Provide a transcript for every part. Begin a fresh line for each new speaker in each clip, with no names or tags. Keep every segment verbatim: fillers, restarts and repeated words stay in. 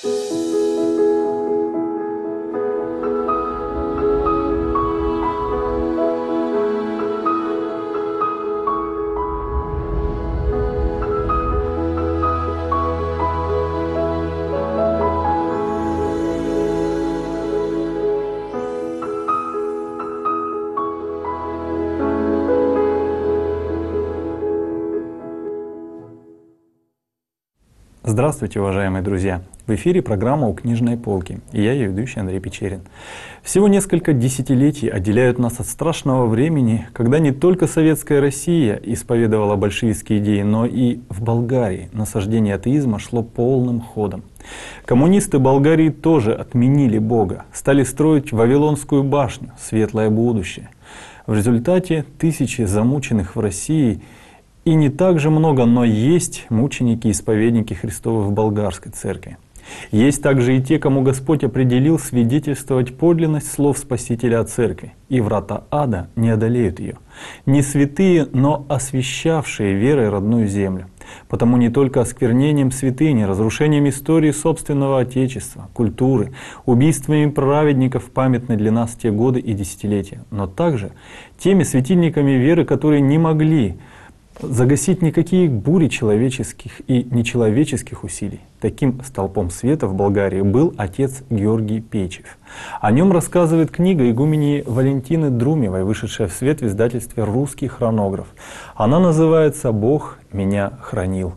Здравствуйте, уважаемые друзья! В эфире программа «У книжной полки» и я, ее ведущий Андрей Печерин. Всего несколько десятилетий отделяют нас от страшного времени, когда не только советская Россия исповедовала большевистские идеи, но и в Болгарии насаждение атеизма шло полным ходом. Коммунисты Болгарии тоже отменили Бога, стали строить Вавилонскую башню, светлое будущее. В результате тысячи замученных в России. И не так же много, но есть мученики и исповедники Христовы в болгарской церкви. Есть также и те, кому Господь определил свидетельствовать подлинность слов Спасителя о церкви, и врата ада не одолеют ее. Не святые, но освящавшие верой родную землю. Потому не только осквернением святыни, разрушением истории собственного Отечества, культуры, убийствами праведников памятны для нас те годы и десятилетия, но также теми светильниками веры, которые не могли загасить никакие бури человеческих и нечеловеческих усилий. Таким столпом света в Болгарии был отец Георгий Печев. О нем рассказывает книга игумени Валентины Друмевой, вышедшая в свет в издательстве «Русский хронограф». Она называется «Бог меня хранил».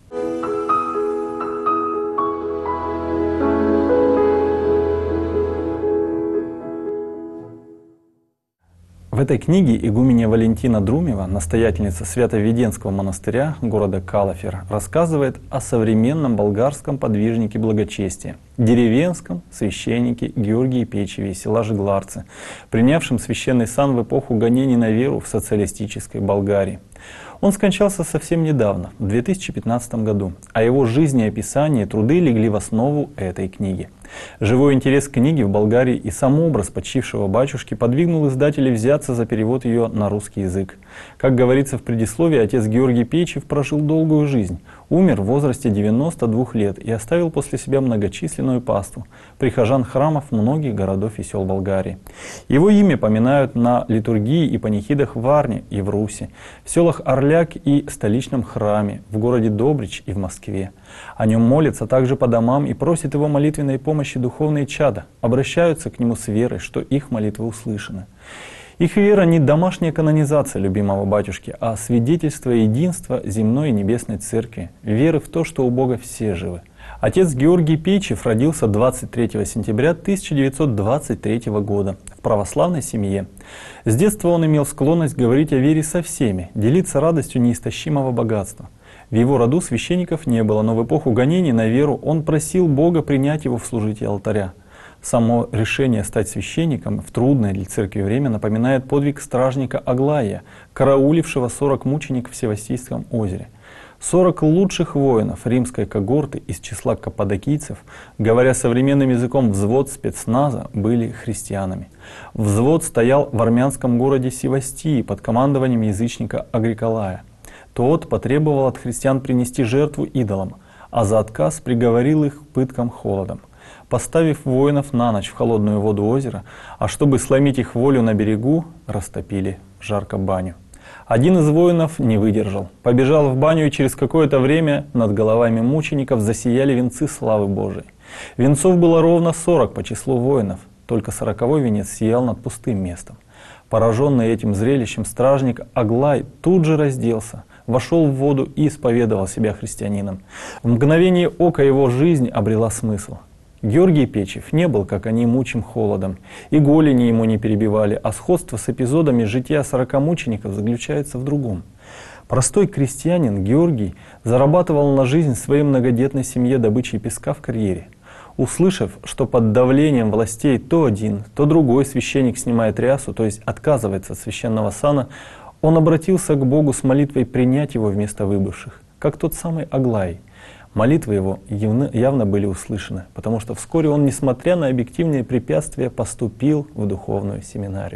В этой книге игуменья Валентина Друмева, настоятельница Свято-Веденского монастыря города Калафер, рассказывает о современном болгарском подвижнике благочестия, деревенском священнике Георгии Печеве из села Жигларцы, принявшем священный сан в эпоху гонений на веру в социалистической Болгарии. Он скончался совсем недавно, в две тысячи пятнадцатом году, а его жизнеописание и труды легли в основу этой книги. Живой интерес к книге в Болгарии и сам образ почившего батюшки подвигнул издателей взяться за перевод ее на русский язык. Как говорится в предисловии, отец Георгий Печев прожил долгую жизнь, умер в возрасте девяноста двух лет и оставил после себя многочисленную паству прихожан храмов многих городов и сел Болгарии. Его имя поминают на литургии и панихидах в Варне и в Руси, в селах Орляк и столичном храме, в городе Добрич и в Москве. О нем молятся также по домам и просят его молитвенной помощи духовные чада, обращаются к нему с верой, что их молитвы услышаны. Их вера не домашняя канонизация любимого батюшки, а свидетельство единства земной и небесной церкви, веры в то, что у Бога все живы. Отец Георгий Печев родился двадцать третьего сентября тысяча девятьсот двадцать третьего года в православной семье. С детства он имел склонность говорить о вере со всеми, делиться радостью неистощимого богатства. В его роду священников не было, но в эпоху гонений на веру он просил Бога принять его в служителя алтаря. Само решение стать священником в трудное для церкви время напоминает подвиг стражника Аглая, караулившего сорок мучеников в Севастийском озере. сорок лучших воинов римской когорты из числа каппадокийцев, говоря современным языком, взвод спецназа, были христианами. Взвод стоял в армянском городе Севастии под командованием язычника Агриколая. Тот потребовал от христиан принести жертву идолам, а за отказ приговорил их к пыткам холодом, поставив воинов на ночь в холодную воду озера, а чтобы сломить их волю на берегу, растопили жарко баню. Один из воинов не выдержал, побежал в баню, и через какое-то время над головами мучеников засияли венцы славы Божией. Венцов было ровно сорок по числу воинов, только сороковой венец сиял над пустым местом. Пораженный этим зрелищем стражник Аглай тут же разделся, вошел в воду и исповедовал себя христианином. В мгновение ока его жизнь обрела смысл. Георгий Печев не был, как они, мучим холодом, и голени ему не перебивали, а сходство с эпизодами жития сорока мучеников заключается в другом. Простой крестьянин Георгий зарабатывал на жизнь своей многодетной семье добычей песка в карьере. Услышав, что под давлением властей то один, то другой священник снимает рясу, то есть отказывается от священного сана, он обратился к Богу с молитвой принять его вместо выбывших, как тот самый Аглай. Молитвы его явно, явно были услышаны, потому что вскоре он, несмотря на объективные препятствия, поступил в духовную семинарию.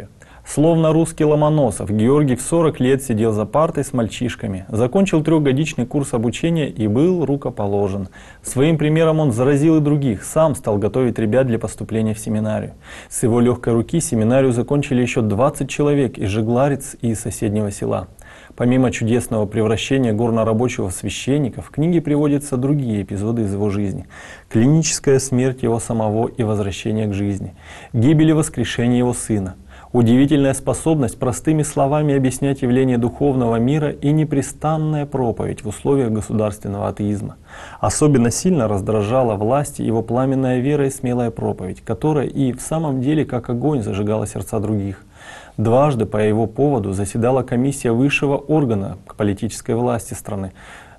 Словно русский Ломоносов, Георгий в сорок лет сидел за партой с мальчишками, закончил трехгодичный курс обучения и был рукоположен. Своим примером он заразил и других, сам стал готовить ребят для поступления в семинарию. С его легкой руки семинарию закончили еще двадцать человек из Жегларец и из соседнего села. Помимо чудесного превращения горнорабочего в священника, в книге приводятся другие эпизоды из его жизни. Клиническая смерть его самого и возвращение к жизни, гибель и воскрешение его сына, удивительная способность простыми словами объяснять явления духовного мира и непрестанная проповедь в условиях государственного атеизма. Особенно сильно раздражала власти его пламенная вера и смелая проповедь, которая и в самом деле как огонь зажигала сердца других. Дважды по его поводу заседала комиссия высшего органа политической власти страны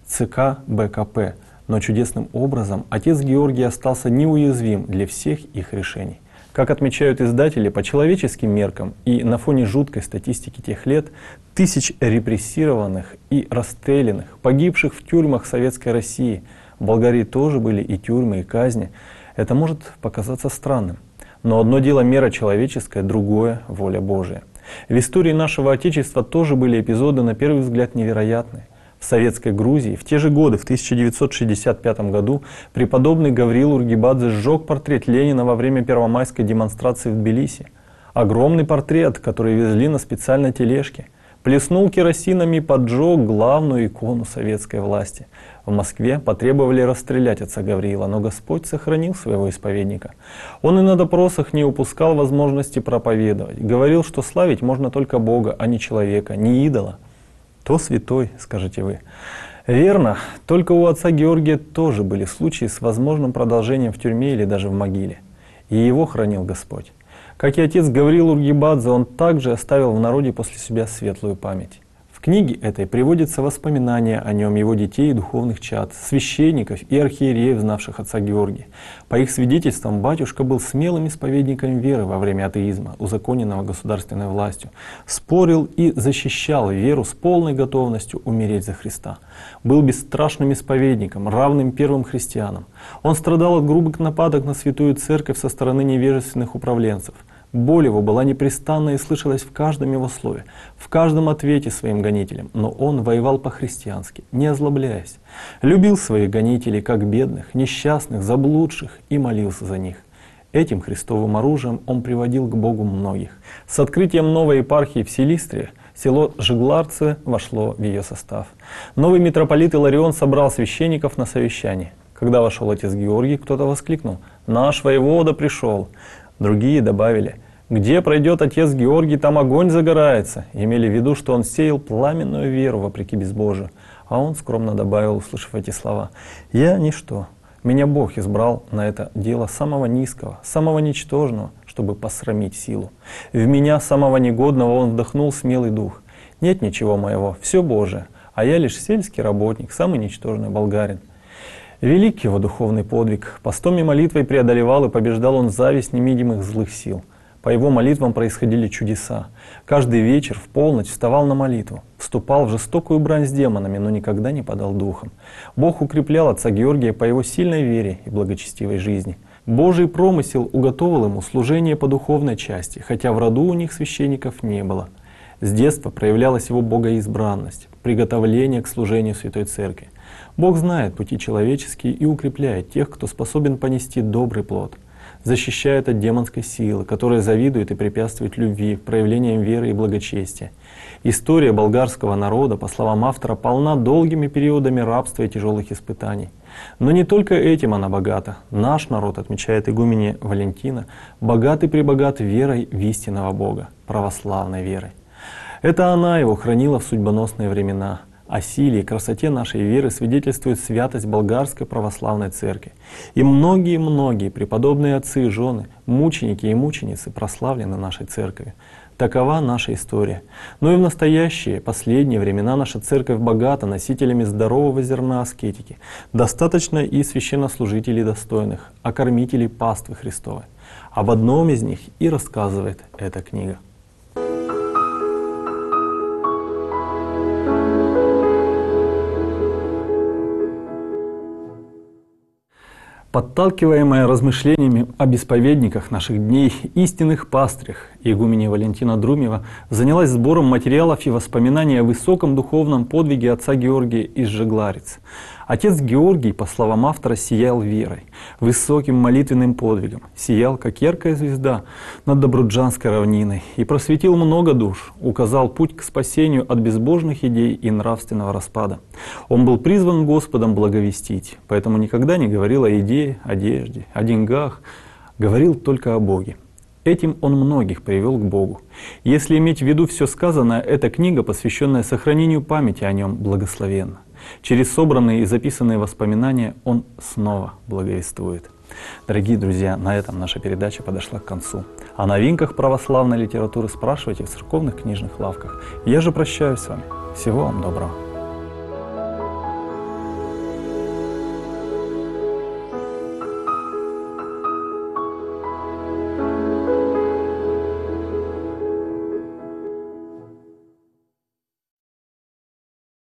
ЦК БКП, но чудесным образом отец Георгий остался неуязвим для всех их решений. Как отмечают издатели, по человеческим меркам и на фоне жуткой статистики тех лет, тысяч репрессированных и расстрелянных, погибших в тюрьмах Советской России, в Болгарии тоже были и тюрьмы, и казни, это может показаться странным. Но одно дело мера человеческая, другое — воля Божия. В истории нашего Отечества тоже были эпизоды, на первый взгляд, невероятные. В Советской Грузии в те же годы, в тысяча девятьсот шестьдесят пятом году, преподобный Гавриил Ургибадзе сжег портрет Ленина во время первомайской демонстрации в Тбилиси. Огромный портрет, который везли на специальной тележке. Плеснул керосином и поджег главную икону советской власти. В Москве потребовали расстрелять отца Гавриила, но Господь сохранил своего исповедника. Он и на допросах не упускал возможности проповедовать. Говорил, что славить можно только Бога, а не человека, не идола. То святой, скажете вы. Верно, только у отца Георгия тоже были случаи с возможным продолжением в тюрьме или даже в могиле. И его хранил Господь. Как и отец Гавриил Ургибадзе, он также оставил в народе после себя светлую память. В книге этой приводятся воспоминания о нем, его детей и духовных чад, священников и архиереев, знавших отца Георгия. По их свидетельствам, батюшка был смелым исповедником веры во время атеизма, узаконенного государственной властью, спорил и защищал веру с полной готовностью умереть за Христа. Был бесстрашным исповедником, равным первым христианам. Он страдал от грубых нападок на святую церковь со стороны невежественных управленцев. Боль его была непрестанна и слышалась в каждом его слове, в каждом ответе своим гонителям, но он воевал по-христиански, не озлобляясь. Любил своих гонителей как бедных, несчастных, заблудших и молился за них. Этим христовым оружием он приводил к Богу многих. С открытием новой епархии в Силистре село Жегларцы вошло в ее состав. Новый митрополит Иларион собрал священников на совещание. Когда вошел отец Георгий, кто-то воскликнул: «Наш воевода пришел!» Другие добавили: «Где пройдет отец Георгий, там огонь загорается», имели в виду, что он сеял пламенную веру вопреки безбожию. А он скромно добавил, услышав эти слова: «Я ничто, меня Бог избрал на это дело самого низкого, самого ничтожного, чтобы посрамить силу. В меня, самого негодного, он вдохнул смелый дух. Нет ничего моего, все Божие, а я лишь сельский работник, самый ничтожный болгарин». Велик его духовный подвиг. Постом и молитвой преодолевал и побеждал он зависть невидимых злых сил. По его молитвам происходили чудеса. Каждый вечер в полночь вставал на молитву, вступал в жестокую брань с демонами, но никогда не падал духом. Бог укреплял отца Георгия по его сильной вере и благочестивой жизни. Божий промысел уготовил ему служение по духовной части, хотя в роду у них священников не было. С детства проявлялась его богоизбранность, приготовление к служению Святой Церкви. Бог знает пути человеческие и укрепляет тех, кто способен понести добрый плод. Защищает от демонской силы, которая завидует и препятствует любви, проявлениям веры и благочестия. История болгарского народа, по словам автора, полна долгими периодами рабства и тяжелых испытаний. Но не только этим она богата. Наш народ, отмечает игуменья Валентина, богат и пребогат верой в истинного Бога, православной верой. Это она его хранила в судьбоносные времена. О силе и красоте нашей веры свидетельствует святость болгарской православной церкви. И многие-многие преподобные отцы и жены, мученики и мученицы прославлены нашей церковью. Такова наша история. Но и в настоящие, последние времена наша церковь богата носителями здорового зерна аскетики. Достаточно и священнослужителей достойных, а кормителей паствы Христовой. Об одном из них и рассказывает эта книга. Подталкиваемая размышлениями об исповедниках наших дней, истинных пастырях, игуменя Валентина Друмева занялась сбором материалов и воспоминаний о высоком духовном подвиге отца Георгия из Жегларец. Отец Георгий, по словам автора, сиял верой, высоким молитвенным подвигом, сиял, как яркая звезда над Добруджанской равниной и просветил много душ, указал путь к спасению от безбожных идей и нравственного распада. Он был призван Господом благовестить, поэтому никогда не говорил о идее, одежде, о деньгах, говорил только о Боге. Этим он многих привел к Богу. Если иметь в виду все сказанное, эта книга, посвященная сохранению памяти о нем, благословенна. Через собранные и записанные воспоминания он снова благовествует. Дорогие друзья, на этом наша передача подошла к концу. О новинках православной литературы спрашивайте в церковных книжных лавках. Я же прощаюсь с вами. Всего вам доброго.